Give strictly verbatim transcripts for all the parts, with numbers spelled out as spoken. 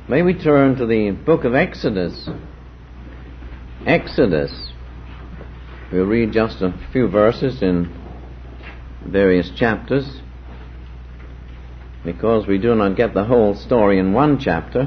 May we turn to the book of Exodus. Exodus. We'll read just a few verses in various chapters, because we do not get the whole story in one chapter.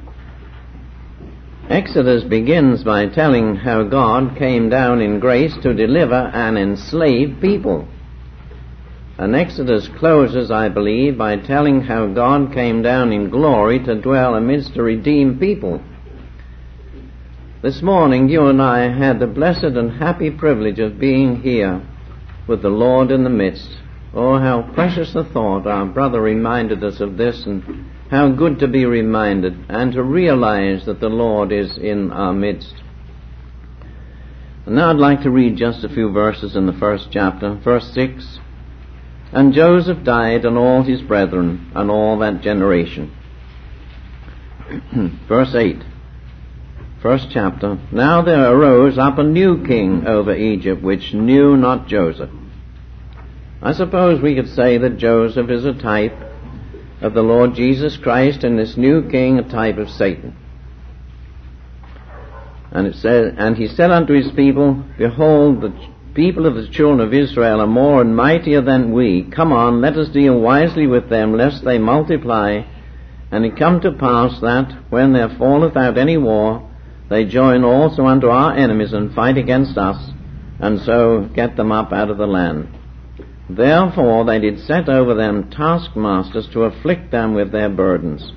Exodus begins by telling how God came down in grace to deliver an enslaved people. And Exodus closes, I believe, by telling how God came down in glory to dwell amidst a redeemed people. This morning you and I had the blessed and happy privilege of being here with the Lord in the midst. Oh, how precious a thought. Our brother reminded us of this, and how good to be reminded and to realize that the Lord is in our midst. And now I'd like to read just a few verses in the first chapter, verse six. And Joseph died, and all his brethren, and all that generation. Verse eight, first chapter. Now there arose up a new king over Egypt, which knew not Joseph. I suppose we could say that Joseph is a type of the Lord Jesus Christ, and this new king a type of Satan. And it says, and he said unto his people, Behold, the people of the children of Israel are more and mightier than we. Come on, let us deal wisely with them, lest they multiply. And it come to pass that, when there falleth out any war, they join also unto our enemies, and fight against us, and so get them up out of the land. Therefore they did set over them taskmasters to afflict them with their burdens.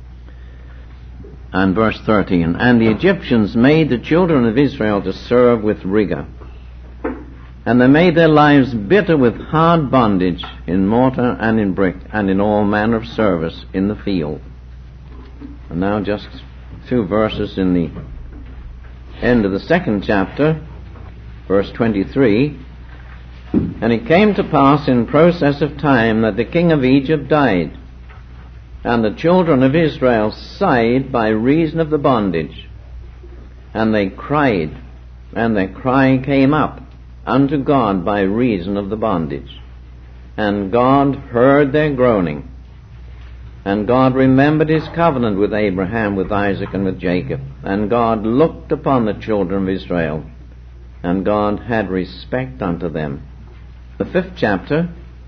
And verse thirteen, and the Egyptians made the children of Israel to serve with rigor. And they made their lives bitter with hard bondage in mortar and in brick, and in all manner of service in the field. And now just a few verses in the end of the second chapter, verse twenty-three. And it came to pass in process of time that the king of Egypt died, and the children of Israel sighed by reason of the bondage. And they cried, and their cry came up unto God by reason of the bondage. And God heard their groaning. And God remembered his covenant with Abraham, with Isaac, and with Jacob. And God looked upon the children of Israel, and God had respect unto them. The fifth chapter.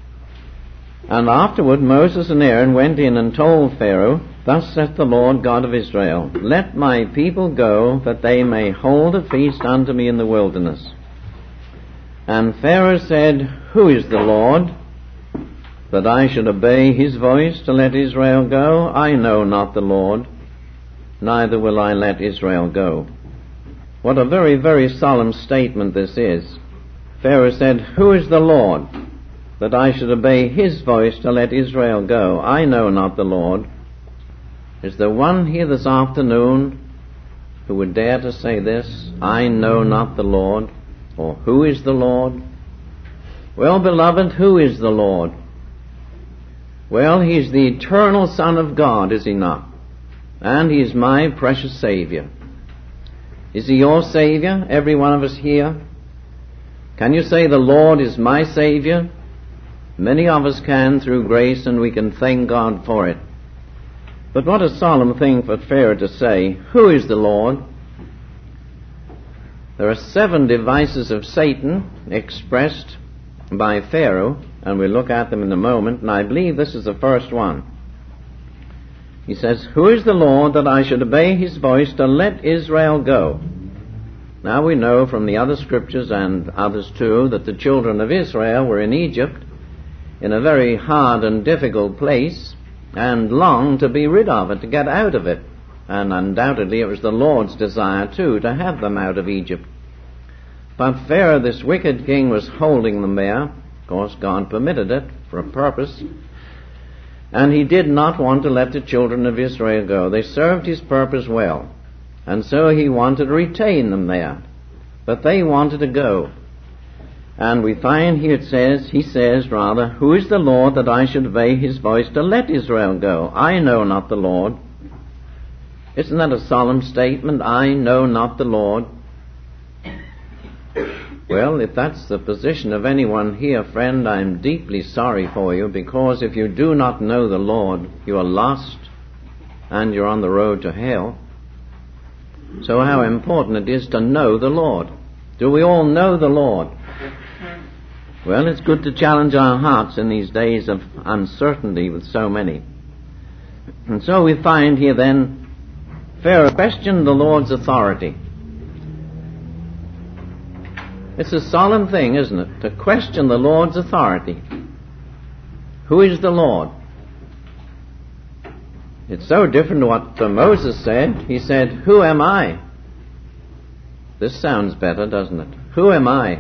And afterward Moses and Aaron went in and told Pharaoh, Thus saith the Lord God of Israel, Let my people go, that they may hold a feast unto me in the wilderness. And Pharaoh said, Who is the Lord, that I should obey his voice to let Israel go? I know not the Lord, neither will I let Israel go. What a very, very solemn statement this is. Pharaoh said, Who is the Lord, that I should obey his voice to let Israel go? I know not the Lord. Is there one here this afternoon who would dare to say this? I know not the Lord. Or who is the Lord? Well, beloved, who is the Lord? Well, he's the eternal Son of God, is he not? And he is my precious Savior. Is he your Savior, every one of us here? Can you say the Lord is my Savior? Many of us can through grace, and we can thank God for it. But what a solemn thing for Pharaoh to say, Who is the Lord? There are seven devices of Satan expressed by Pharaoh, and we'll look at them in a moment, and I believe this is the first one. He says, Who is the Lord, that I should obey his voice to let Israel go? Now we know from the other scriptures, and others too, that the children of Israel were in Egypt, in a very hard and difficult place, and longed to be rid of it, to get out of it. And undoubtedly it was the Lord's desire too to have them out of Egypt. But Pharaoh, this wicked king, was holding them there. Of course, God permitted it for a purpose. And he did not want to let the children of Israel go. They served his purpose well. And so he wanted to retain them there. But they wanted to go. And we find here it says, he says rather, Who is the Lord, that I should obey his voice to let Israel go? I know not the Lord. Isn't that a solemn statement? I know not the Lord. Well, if that's the position of anyone here, friend, I'm deeply sorry for you, because if you do not know the Lord, you are lost. and you're on the road to hell. So how important it is to know the Lord. Do we all know the Lord? Well, it's good to challenge our hearts in these days of uncertainty with so many. And so we find here then, Pharaoh questioned the Lord's authority. It's a solemn thing, isn't it, to question the Lord's authority. Who is the Lord? It's so different to what uh, Moses said. He said, "Who am I?" This sounds better, doesn't it? Who am I?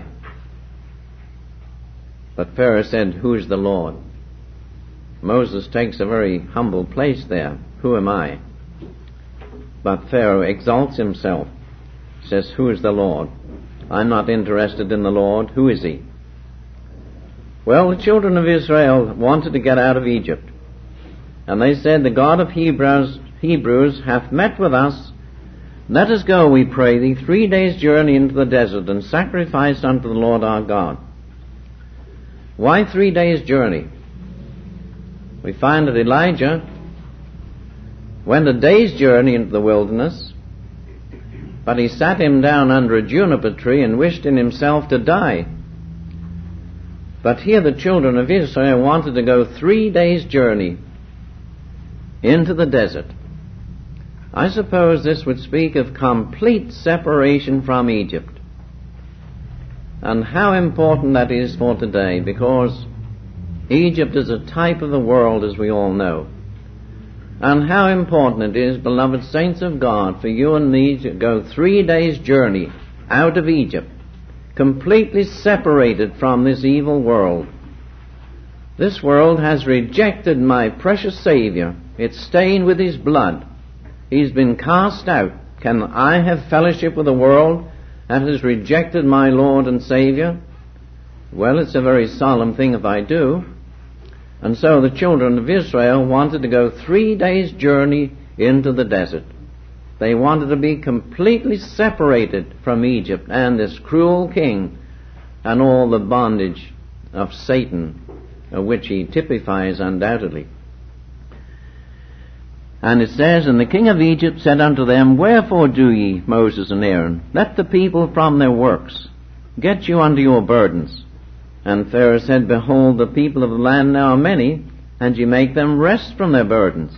But Pharaoh said, "Who is the Lord?" Moses takes a very humble place there. Who am I? But Pharaoh exalts himself, says, "Who is the Lord?" I'm not interested in the Lord. Who is he? Well, the children of Israel wanted to get out of Egypt. And they said, "The God of Hebrews, Hebrews hath met with us. Let us go, we pray thee, three days' journey into the desert, and sacrifice unto the Lord our God." Why three days' journey? We find that Elijah went a day's journey into the wilderness, but he sat him down under a juniper tree and wished in himself to die. But here the children of Israel wanted to go three days' journey into the desert. I suppose this would speak of complete separation from Egypt. And how important that is for today, because Egypt is a type of the world, as we all know. And how important it is, beloved saints of God, for you and me to go three days' journey out of Egypt, completely separated from this evil world. This world has rejected my precious Savior. It's stained with his blood. He's been cast out. Can I have fellowship with a world that has rejected my Lord and Savior? Well, it's a very solemn thing if I do. And so the children of Israel wanted to go three days' journey into the desert. They wanted to be completely separated from Egypt and this cruel king and all the bondage of Satan, of which he typifies undoubtedly. And it says, "And the king of Egypt said unto them, Wherefore do ye, Moses and Aaron? Let the people from their works get you unto your burdens. And Pharaoh said, Behold, the people of the land now are many, and ye make them rest from their burdens."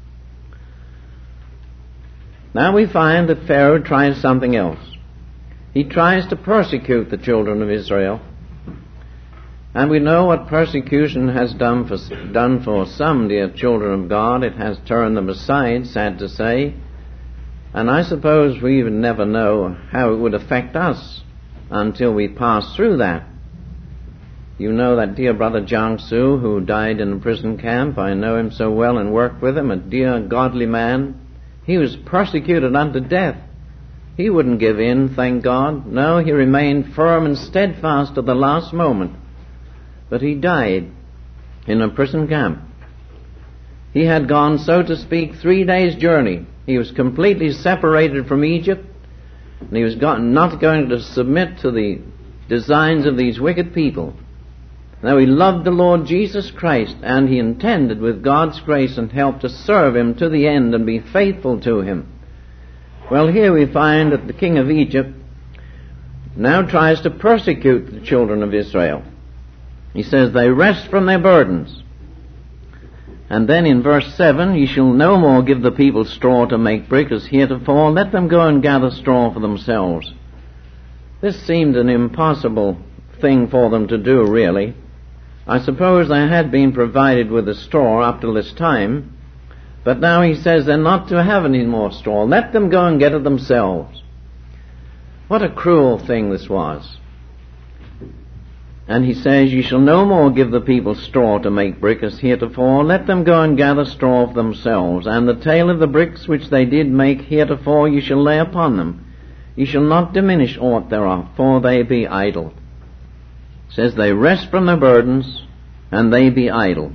Now we find that Pharaoh tries something else. He tries to persecute the children of Israel. And we know what persecution has done for, done for some dear children of God. It has turned them aside, sad to say. And I suppose we would never know how it would affect us until we pass through that. You know that dear brother Jiangsu, who died in a prison camp. I know him so well and worked with him, a dear godly man. He was persecuted unto death. He wouldn't give in, thank God. No, he remained firm and steadfast to the last moment. But he died in a prison camp. He had gone, so to speak, three days' journey. He was completely separated from Egypt, and he was not going to submit to the designs of these wicked people. Now he loved the Lord Jesus Christ, and he intended with God's grace and help to serve him to the end and be faithful to him. Well, here we find that the king of Egypt now tries to persecute the children of Israel. He says, "They rest from their burdens." And then in verse seven, "Ye shall no more give the people straw to make brick as heretofore. Let them go and gather straw for themselves." This seemed an impossible thing for them to do, really. I suppose they had been provided with the straw up to this time, but now he says they're not to have any more straw. Let them go and get it themselves. What a cruel thing this was. And he says, "Ye shall no more give the people straw to make brick as heretofore. Let them go and gather straw for themselves. And the tale of the bricks which they did make heretofore ye shall lay upon them. Ye shall not diminish aught thereof, for they be idle." It says they rest from their burdens, and they be idle.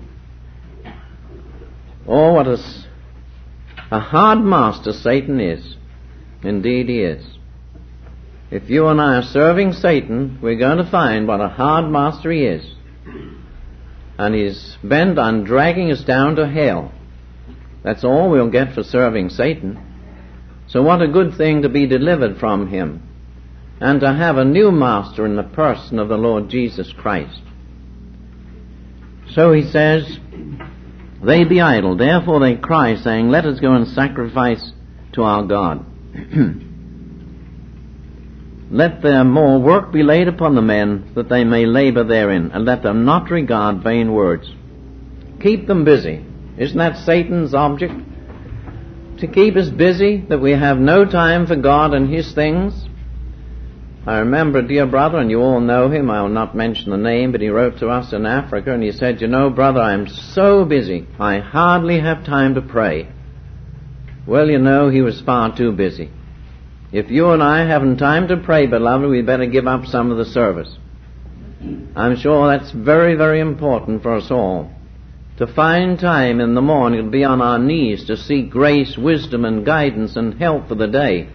Oh, what a, a hard master Satan is. Indeed he is. If you and I are serving Satan, we're going to find what a hard master he is. And he's bent on dragging us down to hell. That's all we'll get for serving Satan. So what a good thing to be delivered from him, and to have a new master in the person of the Lord Jesus Christ. So he says, they be idle, therefore they cry, saying, let us go and sacrifice to our God. Let their more work be laid upon the men, that they may labor therein, and let them not regard vain words. Keep them busy. Isn't that Satan's object? To keep us busy, that we have no time for God and his things? I remember a dear brother, and you all know him, I will not mention the name, but he wrote to us in Africa, and he said, you know, brother, I am so busy, I hardly have time to pray. Well, you know, he was far too busy. If you and I haven't time to pray, beloved, we'd better give up some of the service. I'm sure that's very, very important for us all, to find time in the morning to be on our knees to seek grace, wisdom, and guidance and help for the day.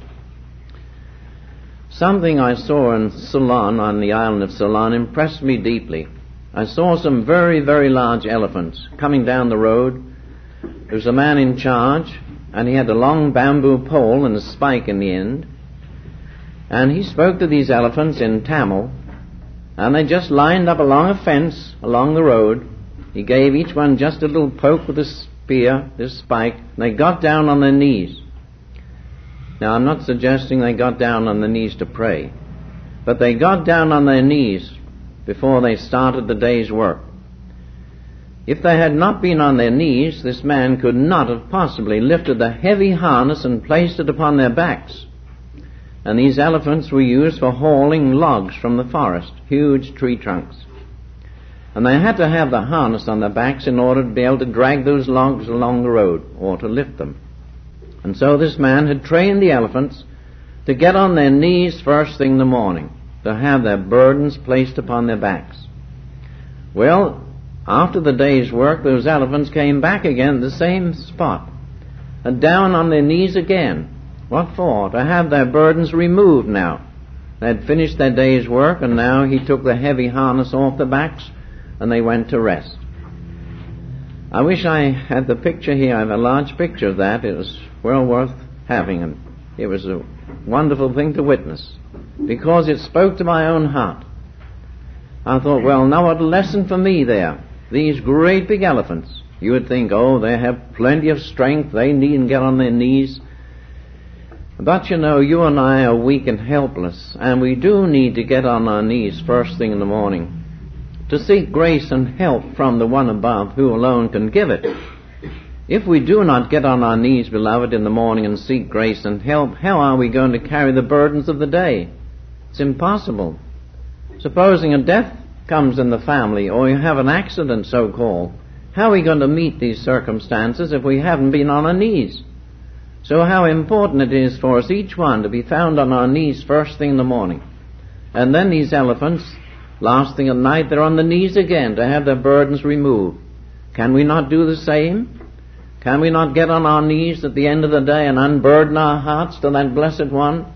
Something I saw in Ceylon, on the island of Ceylon, impressed me deeply. I saw some very, very large elephants coming down the road. There was a man in charge, and he had a long bamboo pole and a spike in the end. And he spoke to these elephants in Tamil, and they just lined up along a fence along the road. He gave each one just a little poke with a spear, this spike, and they got down on their knees. Now, I'm not suggesting they got down on their knees to pray, but they got down on their knees before they started the day's work. If they had not been on their knees, this man could not have possibly lifted the heavy harness and placed it upon their backs. And these elephants were used for hauling logs from the forest, huge tree trunks. And they had to have the harness on their backs in order to be able to drag those logs along the road, or to lift them. And so this man had trained the elephants to get on their knees first thing in the morning, to have their burdens placed upon their backs. Well, after the day's work, those elephants came back again to the same spot, and down on their knees again. What for? To have their burdens removed now. They had finished their day's work, and now he took the heavy harness off their backs, and they went to rest. I wish I had the picture here. I have a large picture of that. It was well worth having, and it was a wonderful thing to witness, because it spoke to my own heart. I thought, well, now what a lesson for me there. These great big elephants. You would think, oh, they have plenty of strength, they needn't get on their knees. But you know, you and I are weak and helpless, and we do need to get on our knees first thing in the morning, to seek grace and help from the one above, who alone can give it. If we do not get on our knees, beloved, in the morning and seek grace and help, how are we going to carry the burdens of the day? It's impossible. Supposing a death comes in the family, or you have an accident, so-called, how are we going to meet these circumstances if we haven't been on our knees? So how important it is for us, each one, to be found on our knees first thing in the morning. And then these elephants, last thing at night, they're on the knees again to have their burdens removed. Can we not do the same? Can we not get on our knees at the end of the day and unburden our hearts to that Blessed One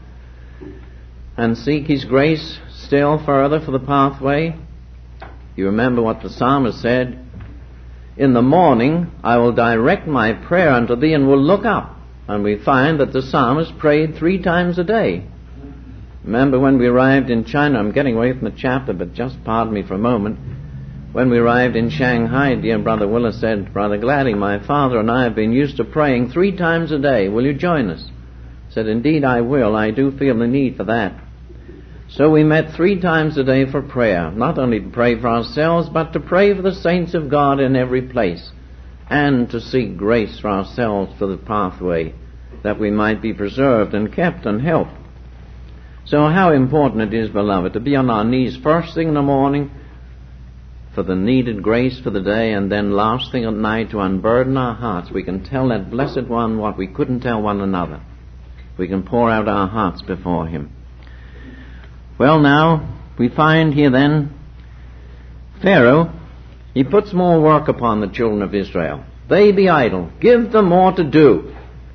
and seek His grace still further for the pathway? You remember what the psalmist said, in the morning I will direct my prayer unto thee and will look up. And we find that the psalmist prayed three times a day. Remember when we arrived in China, I'm getting away from the chapter, but just pardon me for a moment. When we arrived in Shanghai, dear Brother Willis said rather gladly, my father and I have been used to praying three times a day. Will you join us? I said, indeed I will. I do feel the need for that. So we met three times a day for prayer, not only to pray for ourselves, but to pray for the saints of God in every place, and to seek grace for ourselves for the pathway, that we might be preserved and kept and helped. So how important it is, beloved, to be on our knees first thing in the morning for the needed grace for the day, and then last thing at night to unburden our hearts. We can tell that Blessed One what we couldn't tell one another. We can pour out our hearts before Him. Well, now, we find here then, Pharaoh, he puts more work upon the children of Israel. They be idle. Give them more to do.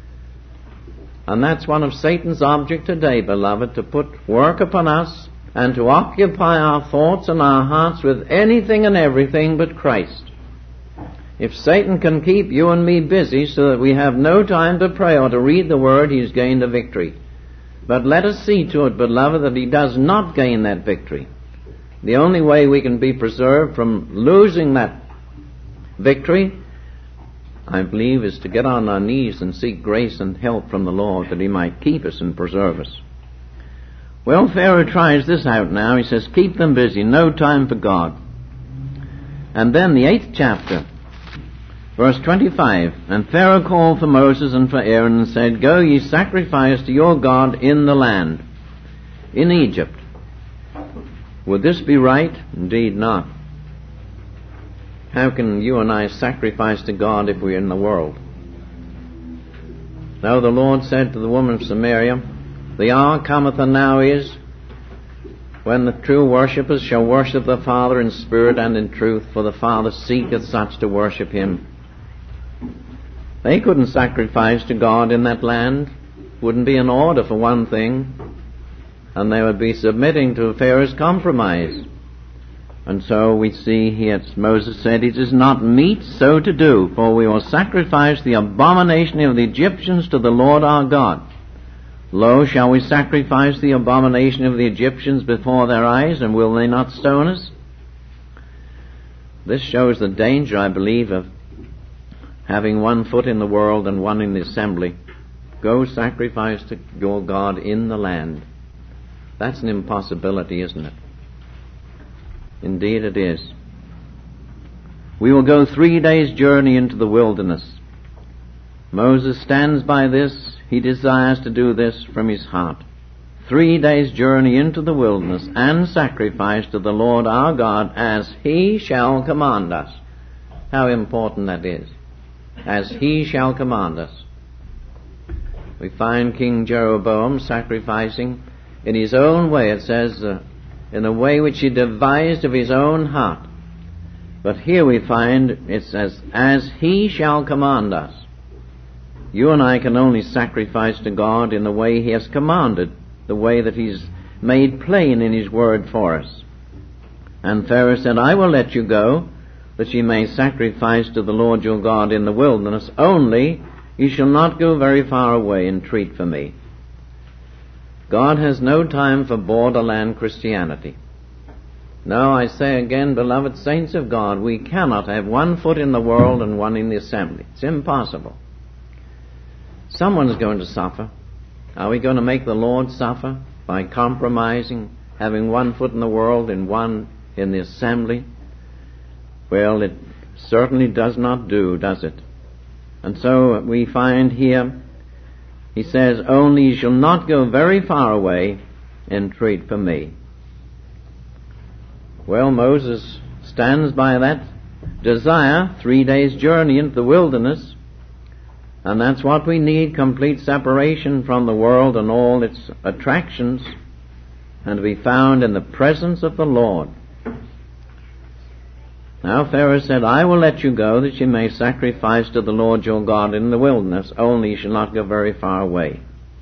And that's one of Satan's objects today, beloved, to put work upon us and to occupy our thoughts and our hearts with anything and everything but Christ. If Satan can keep you and me busy so that we have no time to pray or to read the Word, he's gained a victory. But let us see to it, beloved, that he does not gain that victory. The only way we can be preserved from losing that victory, I believe, is to get on our knees and seek grace and help from the Lord that he might keep us and preserve us. Well, Pharaoh tries this out now. He says, keep them busy, no time for God. And then the eighth chapter, verse twenty-five, and Pharaoh called for Moses and for Aaron and said, go ye sacrifice to your God in the land, in Egypt. Would this be right? Indeed not. How can you and I sacrifice to God if we're in the world? Now the Lord said to the woman of Samaria, the hour cometh and now is, when the true worshippers shall worship the Father in spirit and in truth, for the Father seeketh such to worship him. They couldn't sacrifice to God in that land. Wouldn't be in order, for one thing. And they would be submitting to Pharaoh's compromise. And so we see here, Moses said, it is not meet so to do, for we will sacrifice the abomination of the Egyptians to the Lord our God. Lo, shall we sacrifice the abomination of the Egyptians before their eyes, and will they not stone us? This shows the danger, I believe, of having one foot in the world and one in the assembly. Go sacrifice to your God in the land. That's an impossibility, isn't it? Indeed it is. We will go three days' journey into the wilderness. Moses stands by this. He desires to do this from his heart. Three days' journey into the wilderness and sacrifice to the Lord our God as he shall command us. How important that is. As he shall command us. We find King Jeroboam sacrificing in his own way, it says, uh, in a way which he devised of his own heart. But here we find it says, as he shall command us. You and I can only sacrifice to God in the way he has commanded, the way that he's made plain in his word for us. And Pharaoh said, I will let you go, that ye may sacrifice to the Lord your God in the wilderness, only ye shall not go very far away and treat for me. God has no time for borderland Christianity. No, I say again, beloved saints of God, we cannot have one foot in the world and one in the assembly. It's impossible. Someone's going to suffer. Are we going to make the Lord suffer by compromising, having one foot in the world and one in the assembly? Well, it certainly does not do, does it? And so we find here, he says, only you shall not go very far away, entreat for me. Well, Moses stands by that desire, three days' journey into the wilderness, and that's what we need, complete separation from the world and all its attractions, and to be found in the presence of the Lord. Now Pharaoh said, I will let you go, that you may sacrifice to the Lord your God in the wilderness, only you shall not go very far away.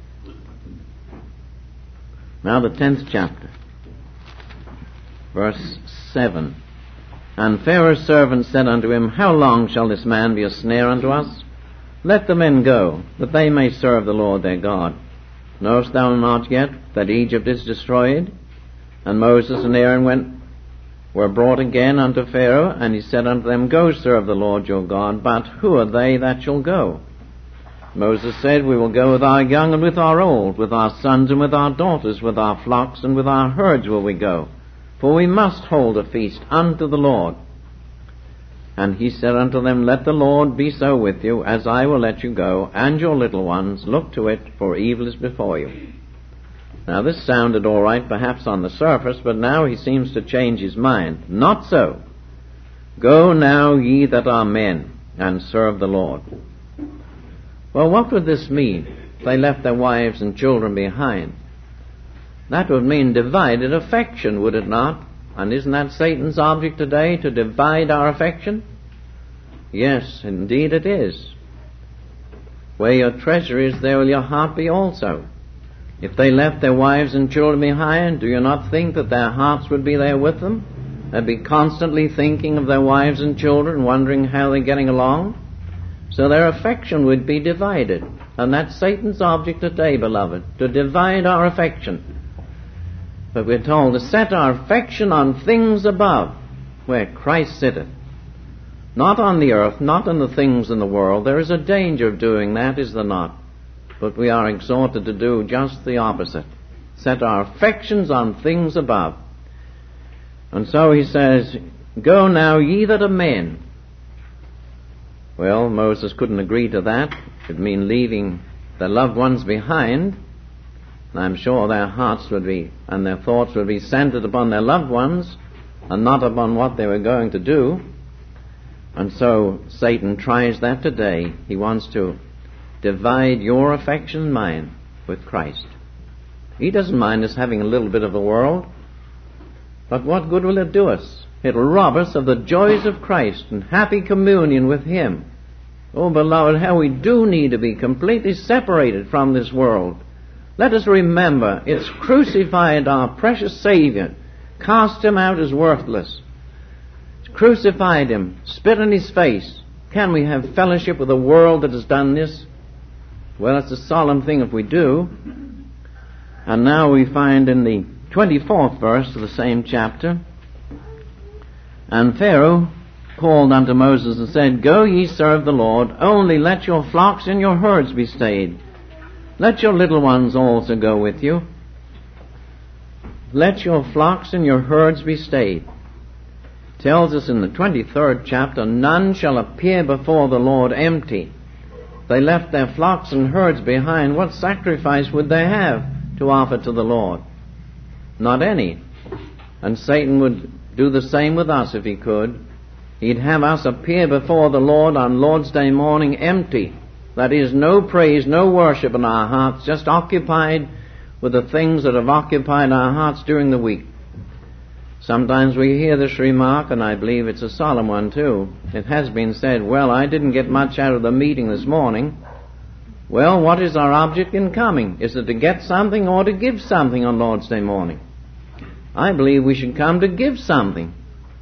Now the tenth chapter, verse seven. And Pharaoh's servants said unto him, how long shall this man be a snare unto us? Let the men go, that they may serve the Lord their God. Knowest thou not yet that Egypt is destroyed? And Moses and Aaron went were brought again unto Pharaoh, and he said unto them, go serve the Lord your God, but who are they that shall go? Moses said, we will go with our young and with our old, with our sons and with our daughters, with our flocks and with our herds will we go, for we must hold a feast unto the Lord. And he said unto them, let the Lord be so with you, as I will let you go, and your little ones, look to it, for evil is before you. Now this sounded all right perhaps on the surface, but now he seems to change his mind. Not so. Go now ye that are men, and serve the Lord. Well, what would this mean if they left their wives and children behind? That would mean divided affection, would it not? And isn't that Satan's object today, to divide our affection? Yes, indeed it is. Where your treasure is, there will your heart be also. If they left their wives and children behind, do you not think that their hearts would be there with them? They'd be constantly thinking of their wives and children, wondering how they're getting along. So their affection would be divided. And that's Satan's object today, beloved, to divide our affection. But we're told to set our affection on things above, where Christ sitteth. Not on the earth, not on the things in the world. There is a danger of doing that, is there not? But we are exhorted to do just the opposite. Set our affections on things above. And so he says, go now ye that are men. Well, Moses couldn't agree to that. It would mean leaving their loved ones behind. And I'm sure their hearts would be, and their thoughts would be centered upon their loved ones, and not upon what they were going to do. And so Satan tries that today. He wants to divide your affection and mine with Christ. He doesn't mind us having a little bit of the world, but what good will it do us? It'll rob us of the joys of Christ and happy communion with Him. Oh, beloved, how we do need to be completely separated from this world. Let us remember, it's crucified our precious Savior, cast Him out as worthless. It's crucified Him, spit in His face. Can we have fellowship with a world that has done this? Well, it's a solemn thing if we do. And now we find in the twenty-fourth verse of the same chapter, and Pharaoh called unto Moses and said, go ye serve the Lord, only let your flocks and your herds be stayed. Let your little ones also go with you. Let your flocks and your herds be stayed. It tells us in the twenty-third chapter, none shall appear before the Lord empty. They left their flocks and herds behind. What sacrifice would they have to offer to the Lord? Not any. And Satan would do the same with us if he could. He'd have us appear before the Lord on Lord's Day morning empty. That is, no praise, no worship in our hearts, just occupied with the things that have occupied our hearts during the week. Sometimes we hear this remark, and I believe it's a solemn one too. It has been said, well, I didn't get much out of the meeting this morning. Well, what is our object in coming? Is it to get something or to give something on Lord's Day morning? I believe we should come to give something,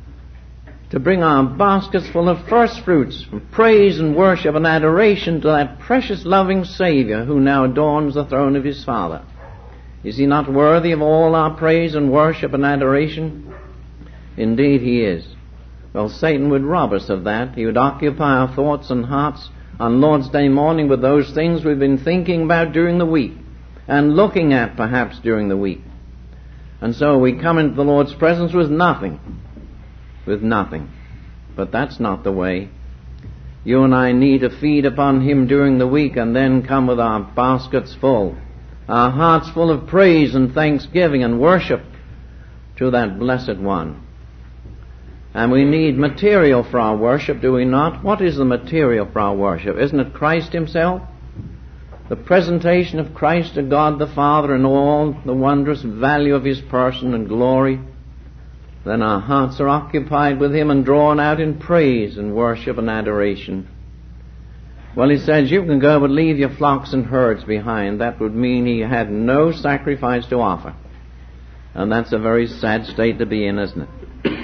to bring our baskets full of first fruits, of praise and worship and adoration to that precious loving Savior who now adorns the throne of His Father. Is He not worthy of all our praise and worship and adoration? Indeed He is. Well, Satan would rob us of that. He would occupy our thoughts and hearts on Lord's Day morning with those things we've been thinking about during the week and looking at perhaps during the week. And so we come into the Lord's presence with nothing. With nothing. But that's not the way. You and I need to feed upon Him during the week and then come with our baskets full, our hearts full of praise and thanksgiving and worship to that blessed one. And we need material for our worship, do we not? What is the material for our worship? Isn't it Christ Himself? The presentation of Christ to God the Father in all the wondrous value of His person and glory. Then our hearts are occupied with Him and drawn out in praise and worship and adoration. Well, He says, you can go but leave your flocks and herds behind. That would mean He had no sacrifice to offer. And that's a very sad state to be in, isn't it?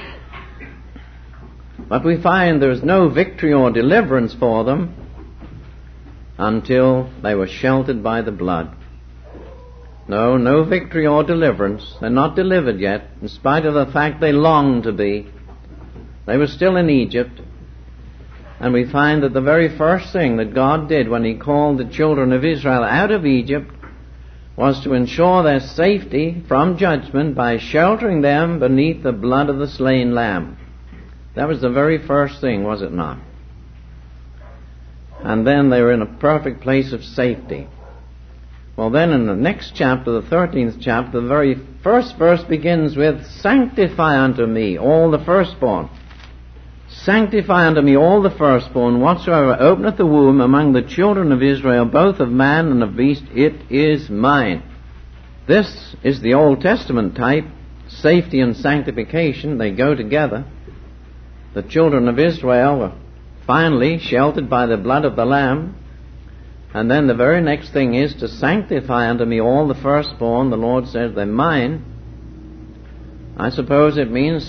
But we find there's no victory or deliverance for them until they were sheltered by the blood. No, no victory or deliverance. They're not delivered yet, in spite of the fact they longed to be. They were still in Egypt. And we find that the very first thing that God did when He called the children of Israel out of Egypt was to ensure their safety from judgment by sheltering them beneath the blood of the slain lamb. That was the very first thing, was it not? And then they were in a perfect place of safety. Well, then in the next chapter, the thirteenth chapter, the very first verse begins with, sanctify unto me all the firstborn. Sanctify unto me all the firstborn, whatsoever openeth the womb among the children of Israel, both of man and of beast, it is mine. This is the Old Testament type. Safety and sanctification, they go together. The children of Israel were finally sheltered by the blood of the Lamb. And then the very next thing is to sanctify unto me all the firstborn. The Lord says they're mine. I suppose it means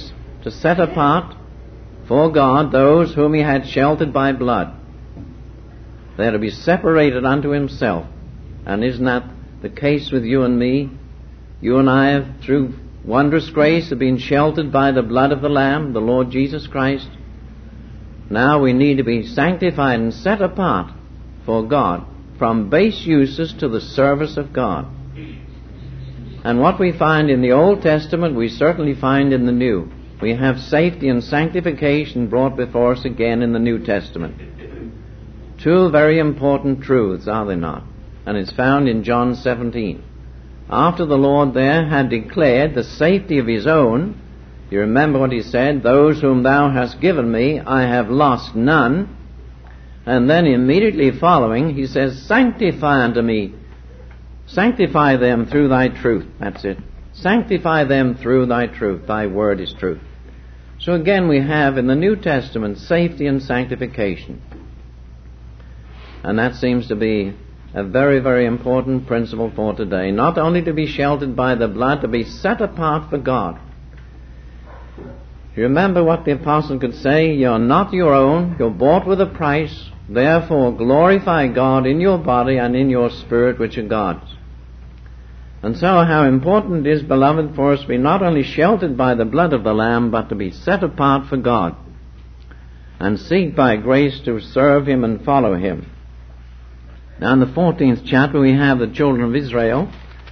to set apart for God those whom he had sheltered by blood. They are to be separated unto himself. And isn't that the case with you and me? You and I have, through wondrous grace, have been sheltered by the blood of the Lamb, the Lord Jesus Christ. Now we need to be sanctified and set apart for God, from base uses to the service of God. And what we find in the Old Testament, we certainly find in the New. We have safety and sanctification brought before us again in the New Testament. Two very important truths, are they not? And it's found in John seventeen. After the Lord there had declared the safety of his own, you remember what he said, those whom thou hast given me, I have lost none. And then immediately following, he says, sanctify unto me, sanctify them through thy truth. That's it. Sanctify them through thy truth. Thy word is truth. So again we have in the New Testament safety and sanctification. And that seems to be a very, very important principle for today. Not only to be sheltered by the blood, to be set apart for God. You remember what the apostle could say, you're not your own, you're bought with a price, therefore glorify God in your body and in your spirit which are God's. And so how important it is, beloved, for us to be not only sheltered by the blood of the Lamb, but to be set apart for God, and seek by grace to serve him and follow him. Now in the fourteenth chapter we have the children of Israel.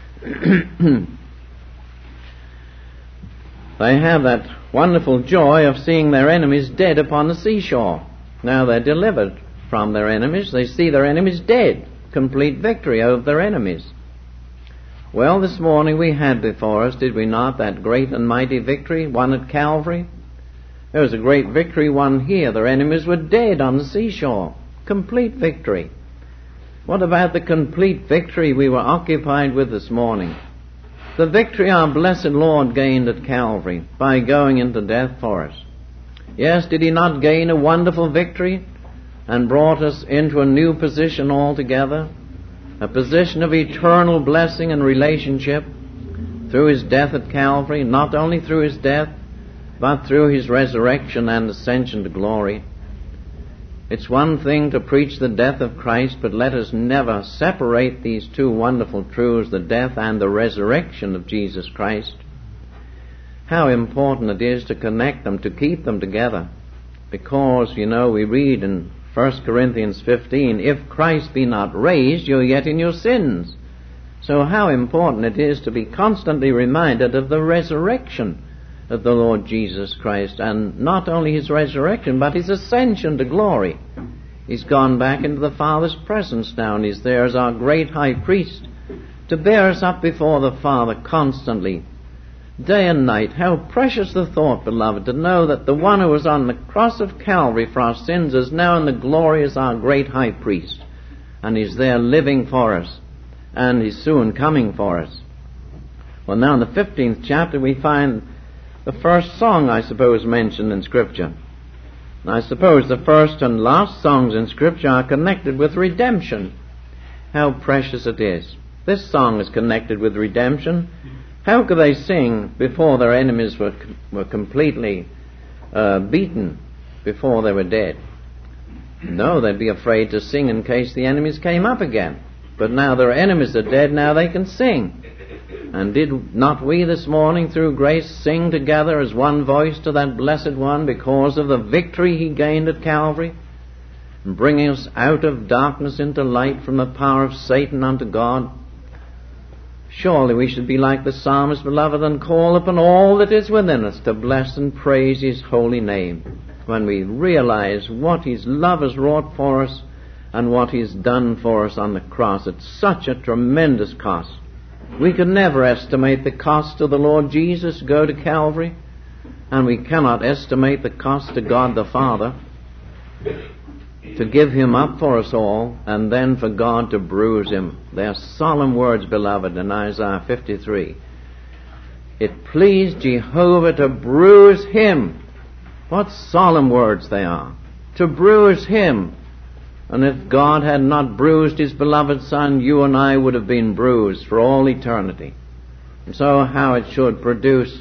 They have that wonderful joy of seeing their enemies dead upon the seashore. Now they're delivered from their enemies. They see their enemies dead. Complete victory over their enemies. Well, this morning we had before us, did we not, that great and mighty victory won at Calvary? There was a great victory won here. Their enemies were dead on the seashore. Complete victory. What about the complete victory we were occupied with this morning? The victory our blessed Lord gained at Calvary by going into death for us. Yes, did he not gain a wonderful victory and brought us into a new position altogether? A position of eternal blessing and relationship through his death at Calvary, not only through his death, but through his resurrection and ascension to glory. It's one thing to preach the death of Christ, but let us never separate these two wonderful truths, the death and the resurrection of Jesus Christ. How important it is to connect them, to keep them together. Because, you know, we read in First Corinthians fifteen, if Christ be not raised, you're yet in your sins. So how important it is to be constantly reminded of the resurrection of the Lord Jesus Christ, and not only his resurrection, but his ascension to glory. He's gone back into the Father's presence now, and he's there as our great high priest to bear us up before the Father constantly, day and night. How precious the thought, beloved, to know that the one who was on the cross of Calvary for our sins is now in the glory as our great high priest, and he's there living for us, and he's soon coming for us. Well, now in the fifteenth chapter we find the first song, I suppose, mentioned in Scripture. And I suppose the first and last songs in Scripture are connected with redemption. How precious it is. This song is connected with redemption. How could they sing before their enemies were were completely uh, beaten, before they were dead? No, they'd be afraid to sing in case the enemies came up again. But now their enemies are dead, now they can sing. And did not we this morning, through grace, sing together as one voice to that blessed one because of the victory he gained at Calvary, bringing us out of darkness into light, from the power of Satan unto God? Surely we should be like the psalmist, beloved, and call upon all that is within us to bless and praise his holy name, when we realize what his love has wrought for us and what he's done for us on the cross at such a tremendous cost. We can never estimate the cost of the Lord Jesus go to Calvary, and we cannot estimate the cost to God the Father to give him up for us all, and then for God to bruise him. They are solemn words, beloved, in Isaiah fifty-three. It pleased Jehovah to bruise him. What solemn words they are. To bruise him. And if God had not bruised his beloved Son, you and I would have been bruised for all eternity. And so how it should produce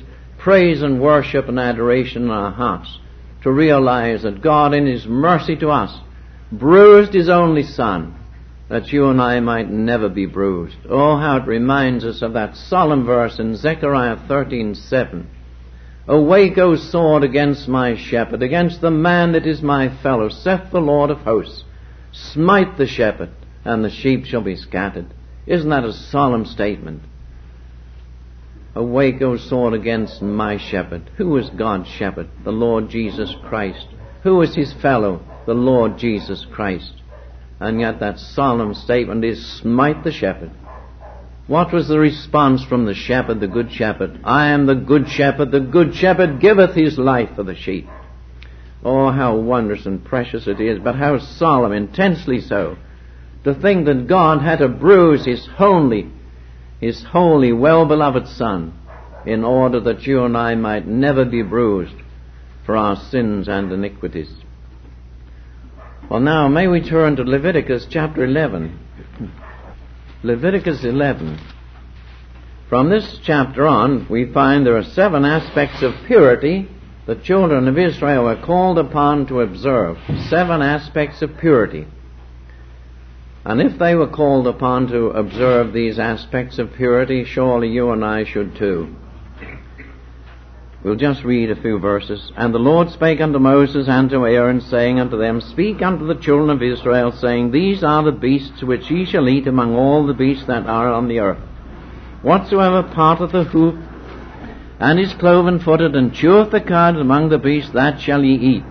praise and worship and adoration in our hearts, to realize that God in His mercy to us bruised His only Son, that you and I might never be bruised. Oh, how it reminds us of that solemn verse in Zechariah thirteen seven. Awake, O sword, against my shepherd, against the man that is my fellow, saith the Lord of hosts. Smite the shepherd, and the sheep shall be scattered. Isn't that a solemn statement? Awake, O sword, against my shepherd. Who is God's shepherd? The Lord Jesus Christ. Who is His fellow? The Lord Jesus Christ. And yet that solemn statement is, smite the shepherd. What was the response from the shepherd, the good shepherd? I am the good shepherd. The good shepherd giveth his life for the sheep. Oh, how wondrous and precious it is, but how solemn, intensely so, to think that God had to bruise His holy, His holy, well-beloved Son, in order that you and I might never be bruised for our sins and iniquities. Well, now, may we turn to Leviticus chapter eleven. Leviticus eleven. From this chapter on, we find there are seven aspects of purity the children of Israel were called upon to observe. Seven aspects of purity. And if they were called upon to observe these aspects of purity, surely you and I should too. We'll just read a few verses. And the Lord spake unto Moses and to Aaron, saying unto them, Speak unto the children of Israel, saying, These are the beasts which ye shall eat among all the beasts that are on the earth. Whatsoever parteth the hoof, and is cloven-footed, and cheweth the cud among the beasts, that shall ye eat.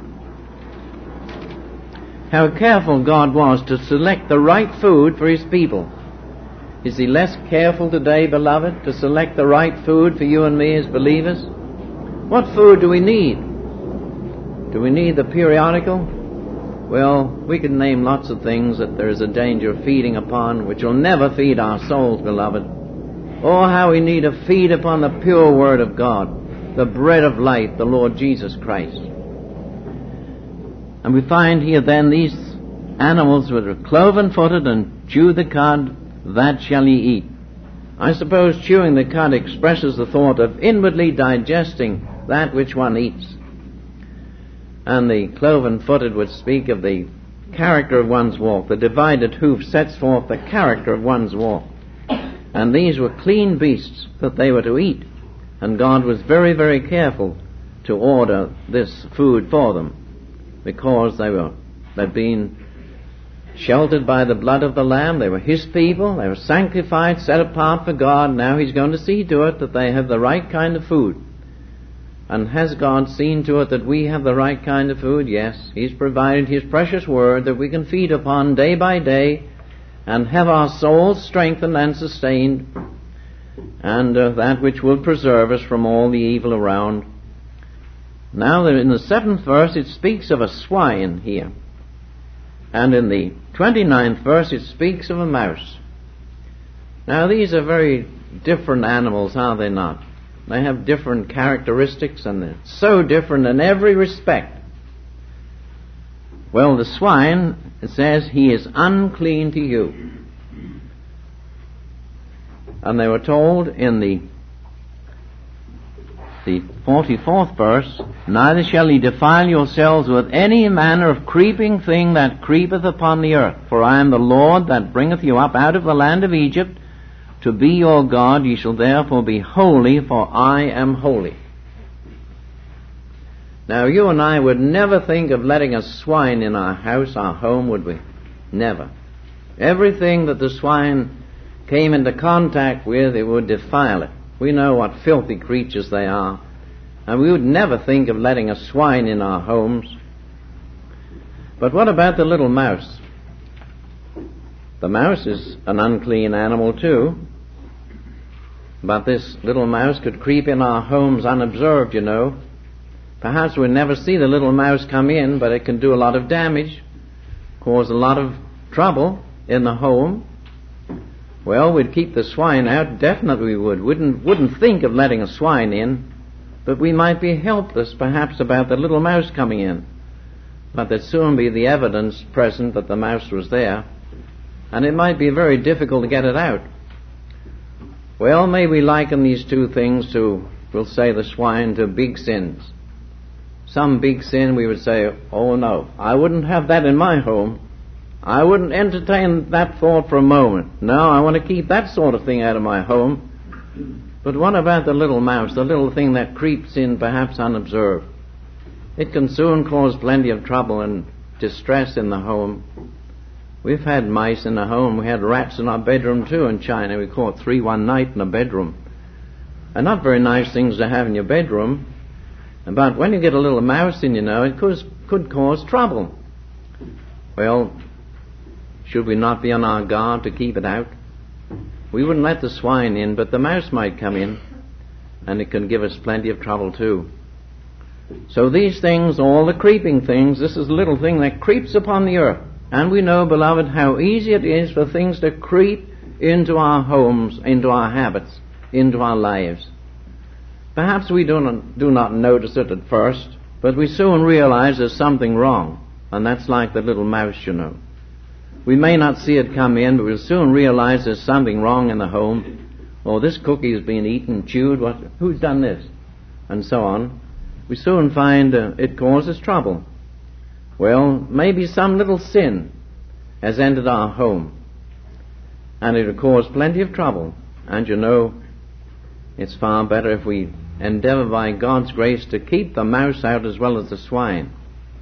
How careful God was to select the right food for His people. Is He less careful today, beloved, to select the right food for you and me as believers? What food do we need? Do we need the periodical? Well, we can name lots of things that there is a danger of feeding upon, which will never feed our souls, beloved. Oh, how we need to feed upon the pure Word of God, the bread of life, the Lord Jesus Christ. And we find here then these animals which are cloven-footed and chew the cud, that shall ye eat. I suppose chewing the cud expresses the thought of inwardly digesting that which one eats. And the cloven-footed would speak of the character of one's walk. The divided hoof sets forth the character of one's walk. And these were clean beasts that they were to eat. And God was very, very careful to order this food for them, because they were, they'd been sheltered by the blood of the Lamb. They were His people. They were sanctified, set apart for God. Now He's going to see to it that they have the right kind of food. And has God seen to it that we have the right kind of food? Yes. He's provided His precious Word that we can feed upon day by day and have our souls strengthened and sustained, and uh, that which will preserve us from all the evil around. Now, in the seventh verse, it speaks of a swine here. And in the twenty-ninth verse, it speaks of a mouse. Now, these are very different animals, are they not? They have different characteristics, and they're so different in every respect. Well, the swine, it says, he is unclean to you. And they were told in the the forty-fourth verse, Neither shall ye defile yourselves with any manner of creeping thing that creepeth upon the earth. For I am the Lord that bringeth you up out of the land of Egypt, to be your God. Ye shall therefore be holy, for I am holy. Now, you and I would never think of letting a swine in our house, our home, would we? Never. Everything that the swine came into contact with, it would defile it. We know what filthy creatures they are, and we would never think of letting a swine in our homes. But what about the little mouse? The mouse is an unclean animal too, but this little mouse could creep in our homes unobserved, you know. Perhaps we'll never see the little mouse come in, but it can do a lot of damage, cause a lot of trouble in the home. Well, we'd keep the swine out. Definitely we would. Wouldn't, wouldn't think of letting a swine in, but we might be helpless perhaps about the little mouse coming in. But there'd soon be the evidence present that the mouse was there, and it might be very difficult to get it out. Well, may we liken these two things to we'll say the swine to big sins. Some big sin we would say, oh no, I wouldn't have that in my home. I wouldn't entertain that thought for a moment. No, I want to keep that sort of thing out of my home. But what about the little mouse, the little thing that creeps in perhaps unobserved? It can soon cause plenty of trouble and distress in the home. We've had mice in the home. We had rats in our bedroom too in China. We caught three one night in a bedroom. And not very nice things to have in your bedroom. But when you get a little mouse in, you know, it could, could cause trouble. Well, should we not be on our guard to keep it out? We wouldn't let the swine in, but the mouse might come in, and it can give us plenty of trouble too. So these things, all the creeping things, this is a little thing that creeps upon the earth. And we know, beloved, how easy it is for things to creep into our homes, into our habits, into our lives. Perhaps we do not, do not notice it at first, but we soon realize there's something wrong. And that's like the little mouse, you know. We may not see it come in, but we'll soon realize there's something wrong in the home. Oh, this cookie has been eaten, chewed, what, who's done this? And so on. We soon find uh, it causes trouble. Well, maybe some little sin has entered our home, and it will cause plenty of trouble. And you know, it's far better if we endeavor by God's grace to keep the mouse out as well as the swine.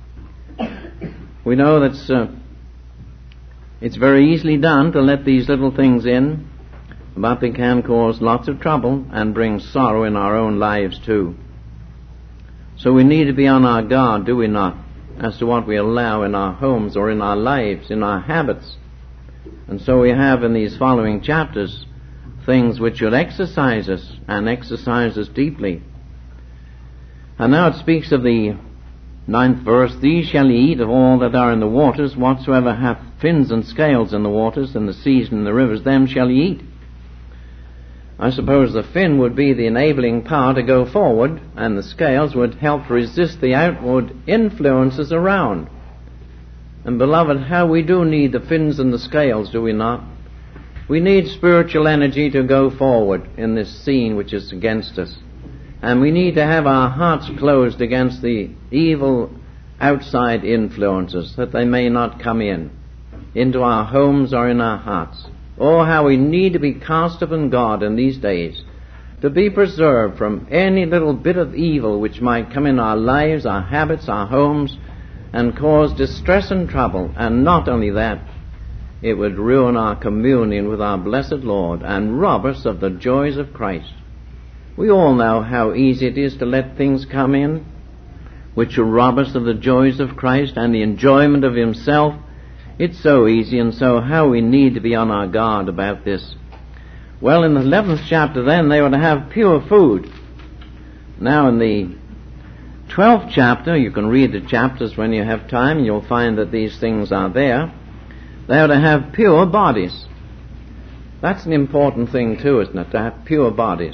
We know that's uh, it's very easily done to let these little things in, but they can cause lots of trouble and bring sorrow in our own lives too. So we need to be on our guard, do we not, as to what we allow in our homes or in our lives, in our habits. And so we have in these following chapters things which should exercise us and exercise us deeply. And now it speaks of the ninth verse, these shall ye eat of all that are in the waters, whatsoever hath fins and scales in the waters, and the seas and the rivers, them shall ye eat. I suppose the fin would be the enabling power to go forward, and the scales would help resist the outward influences around. And beloved, how we do need the fins and the scales, do we not? We need spiritual energy to go forward in this scene which is against us. And we need to have our hearts closed against the evil outside influences, that they may not come in, into our homes or in our hearts. Oh, how we need to be cast upon God in these days, to be preserved from any little bit of evil which might come in our lives, our habits, our homes, and cause distress and trouble. And not only that, it would ruin our communion with our blessed Lord and rob us of the joys of Christ. We all know how easy it is to let things come in which will rob us of the joys of Christ and the enjoyment of Himself. It's so easy, and so how we need to be on our guard about this. Well, in the eleventh chapter then, they were to have pure food. Now in the twelfth chapter, you can read the chapters when you have time, and you'll find that these things are there. They are to have pure bodies. That's an important thing too, isn't it, to have pure bodies.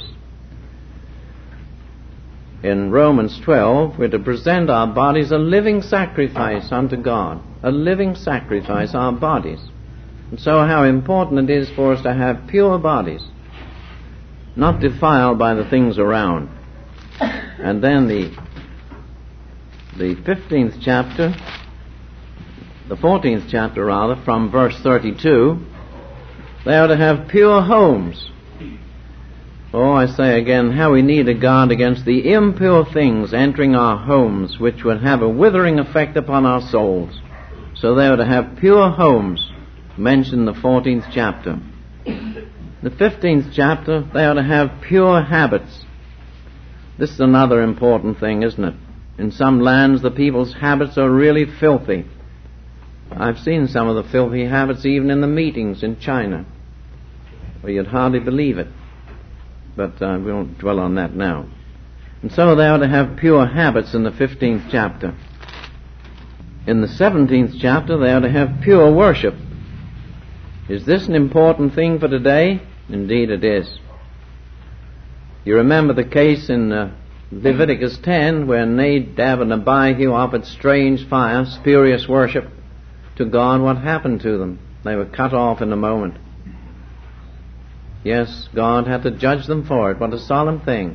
In Romans twelve, we're to present our bodies a living sacrifice unto God. A living sacrifice, our bodies. And so how important it is for us to have pure bodies, not defiled by the things around. And then the the fifteenth chapter, the fourteenth chapter rather, from verse thirty-two, they are to have pure homes. Oh, I say again, how we need to guard against the impure things entering our homes, which would have a withering effect upon our souls. So they are to have pure homes, mentioned in the fourteenth chapter. The fifteenth chapter, they are to have pure habits. This is another important thing, isn't it? In some lands, the people's habits are really filthy. I've seen some of the filthy habits even in the meetings in China, where you'd hardly believe it. But uh, we won't dwell on that now. And so they are to have pure habits in the fifteenth chapter. In the seventeenth chapter, they are to have pure worship. Is this an important thing for today? Indeed it is. You remember the case in uh, Leviticus ten, where Nadab and Abihu offered strange fire, spurious worship to God. What happened to them? They were cut off in a moment. Yes, God had to judge them for it. What a solemn thing.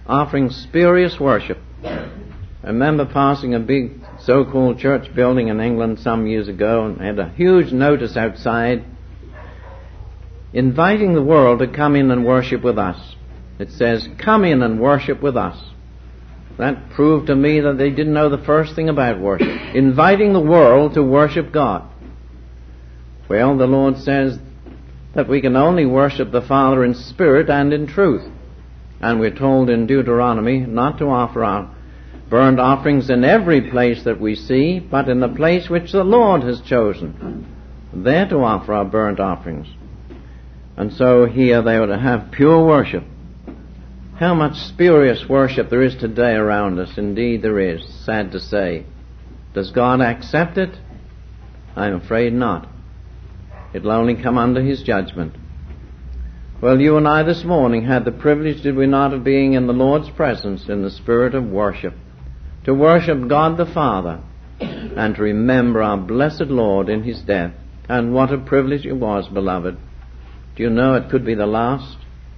offering spurious worship. I remember passing a big so-called church building in England some years ago and had a huge notice outside inviting the world to come in and worship with us. It says, "Come in and worship with us." That proved to me that they didn't know the first thing about worship. Inviting the world to worship God. Well, the Lord says that we can only worship the Father in spirit and in truth. And we're told in Deuteronomy not to offer our burnt offerings in every place that we see, but in the place which the Lord has chosen. There to offer our burnt offerings. And so here they were to have pure worship. How much spurious worship there is today around us. Indeed there is, sad to say. Does God accept it? I'm afraid not. It'll only come under His judgment. Well, you and I this morning had the privilege, did we not, of being in the Lord's presence in the spirit of worship. To worship God the Father and to remember our blessed Lord in His death. And what a privilege it was, beloved. Do you know it could be the last?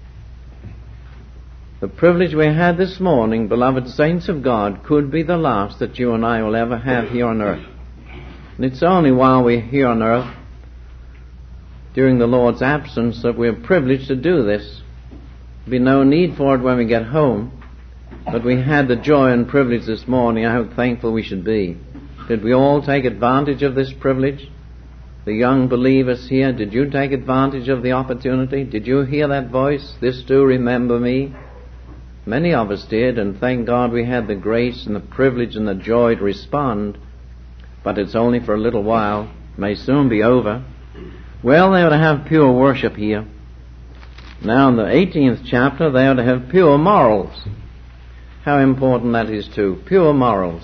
The privilege we had this morning, beloved saints of God, could be the last that you and I will ever have here on earth. And it's only while we're here on earth, during the Lord's absence, that we're privileged to do this. There'll be no need for it when we get home. But we had the joy and privilege this morning. How thankful we should be. Did we all take advantage of this privilege? The young believers here, did you take advantage of the opportunity? Did you hear that voice? This do remember me. Many of us did, and thank God we had the grace and the privilege and the joy to respond. But it's only for a little while. It may soon be over. Well, they ought to have pure worship here. Now in the eighteenth chapter, they ought to have pure morals. How important that is too. Pure morals.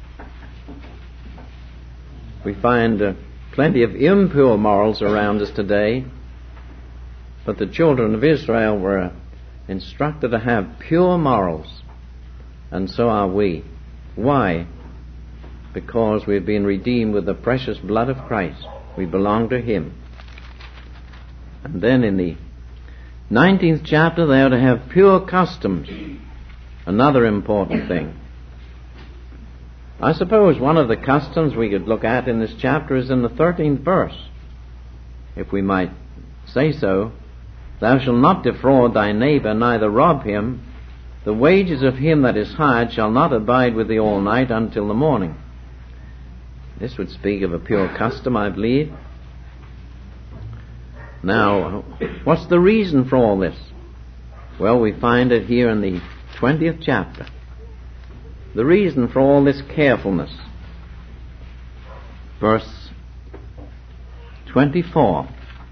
We find uh, plenty of impure morals around us today. But the children of Israel were uh, instructed to have pure morals. And so are we. Why? Because we've been redeemed with the precious blood of Christ. We belong to Him. And then in the nineteenth chapter, they ought to have pure customs. Another important thing. I suppose one of the customs we could look at in this chapter is in the thirteenth verse. If we might say so. Thou shalt not defraud thy neighbor, neither rob him. The wages of him that is hired shall not abide with thee all night until the morning. This would speak of a pure custom, I believe. Now, what's the reason for all this? Well, we find it here in the twentieth chapter. The reason for all this carefulness. Verse twenty-four.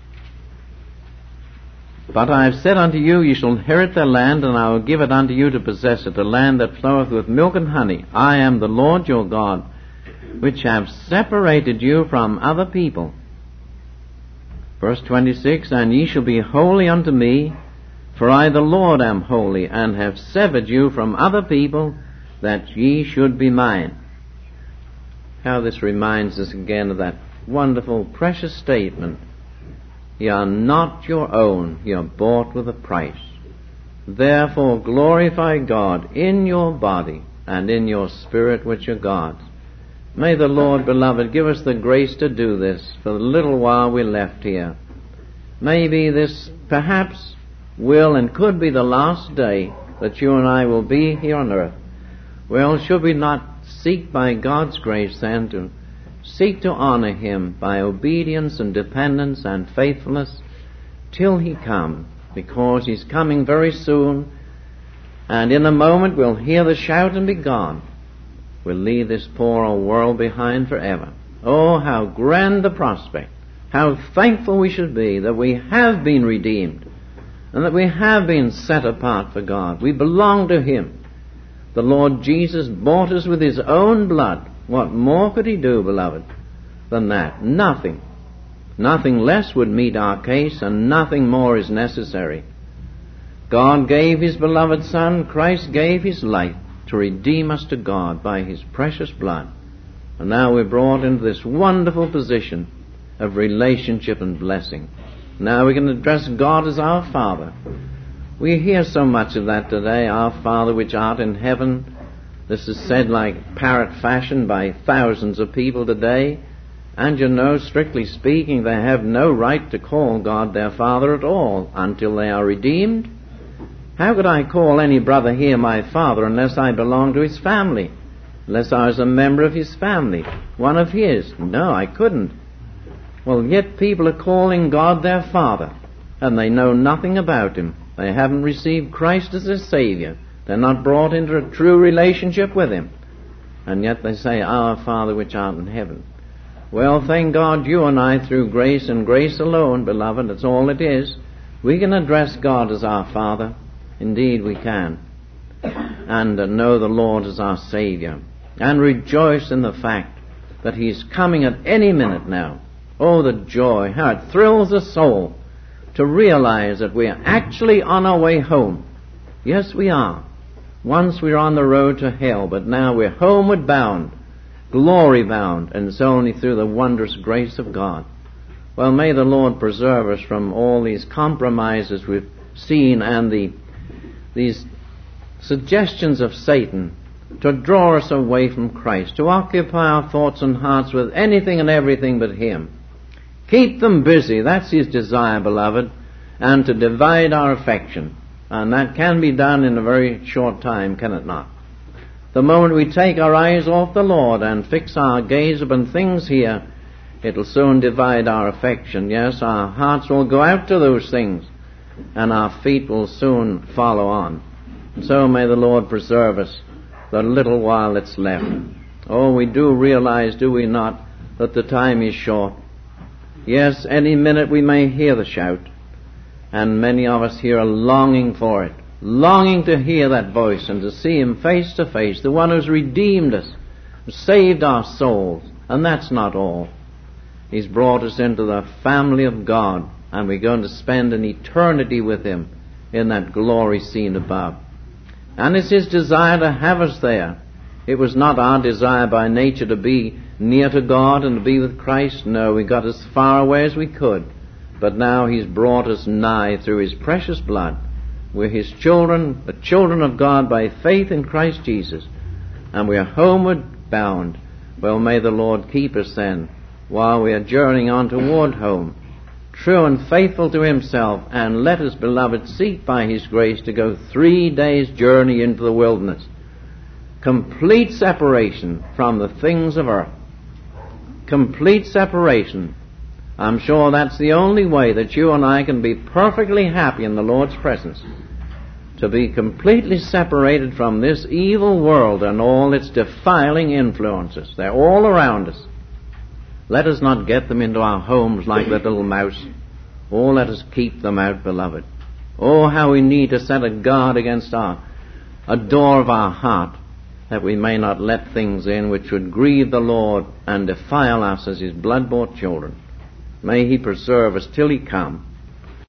But I have said unto you, ye shall inherit the land, and I will give it unto you to possess it, a land that floweth with milk and honey. I am the Lord your God, which have separated you from other people. Verse twenty-six, and ye shall be holy unto me, for I the Lord am holy, and have severed you from other people, that ye should be mine. How this reminds us again of that wonderful, precious statement. Ye are not your own, ye are bought with a price. Therefore glorify God in your body and in your spirit which are God's. May the Lord, beloved, give us the grace to do this for the little while we're left here. Maybe this perhaps will and could be the last day that you and I will be here on earth. Well, should we not seek by God's grace then to seek to honor Him by obedience and dependence and faithfulness till He come, because He's coming very soon, and in a moment we'll hear the shout and be gone. We'll leave this poor old world behind forever. Oh, how grand the prospect! How thankful we should be that we have been redeemed and that we have been set apart for God. We belong to Him. The Lord Jesus bought us with His own blood. What more could He do, beloved, than that? Nothing. Nothing less would meet our case, and nothing more is necessary. God gave His beloved Son, Christ gave His life to redeem us to God by His precious blood. And now we're brought into this wonderful position of relationship and blessing. Now we can address God as our Father. We hear so much of that today. Our Father which art in heaven. This is said like parrot fashion by thousands of people today. And you know, strictly speaking, they have no right to call God their Father at all until they are redeemed. How could I call any brother here my father unless I belonged to his family? Unless I was a member of his family, one of his? No, I couldn't. Well, yet people are calling God their Father, and they know nothing about Him. They haven't received Christ as their Savior. They're not brought into a true relationship with Him. And yet they say, Our Father which art in heaven. Well, thank God you and I, through grace and grace alone, beloved, that's all it is, we can address God as our Father. Indeed we can. And uh, know the Lord as our Savior. And rejoice in the fact that He's coming at any minute now. Oh, the joy, how it thrills the soul to realize that we are actually on our way home. Yes, we are. Once we were on the road to hell, but now we're homeward bound, glory bound, and it's only through the wondrous grace of God. Well, may the Lord preserve us from all these compromises we've seen and the these suggestions of Satan to draw us away from Christ, to occupy our thoughts and hearts with anything and everything but Him. Keep them busy, that's his desire, beloved, and to divide our affection. And that can be done in a very short time, can it not? The moment we take our eyes off the Lord and fix our gaze upon things here, it'll soon divide our affection. Yes, our hearts will go out to those things, and our feet will soon follow on. And so may the Lord preserve us the little while that's left. Oh, we do realize, do we not, that the time is short. Yes, any minute we may hear the shout, and many of us here are longing for it, longing to hear that voice and to see Him face to face, the one who's redeemed us, saved our souls. And that's not all. He's brought us into the family of God, and we're going to spend an eternity with Him in that glory scene above. And it's His desire to have us there. It was not our desire by nature to be near to God and to be with Christ. No, we got as far away as we could. But now He's brought us nigh through His precious blood. We're His children, the children of God by faith in Christ Jesus. And we are homeward bound. Well, may the Lord keep us then while we are journeying on toward home, true and faithful to Himself, and let us, beloved, seek by His grace to go three days' journey into the wilderness. Complete separation from the things of earth. Complete separation. I'm sure that's the only way that you and I can be perfectly happy in the Lord's presence. To be completely separated from this evil world and all its defiling influences. They're all around us. Let us not get them into our homes like the little mouse. Oh, let us keep them out, beloved. Oh, how we need to set a guard against our, a door of our heart, that we may not let things in which would grieve the Lord and defile us as His blood-bought children. May He preserve us till He come.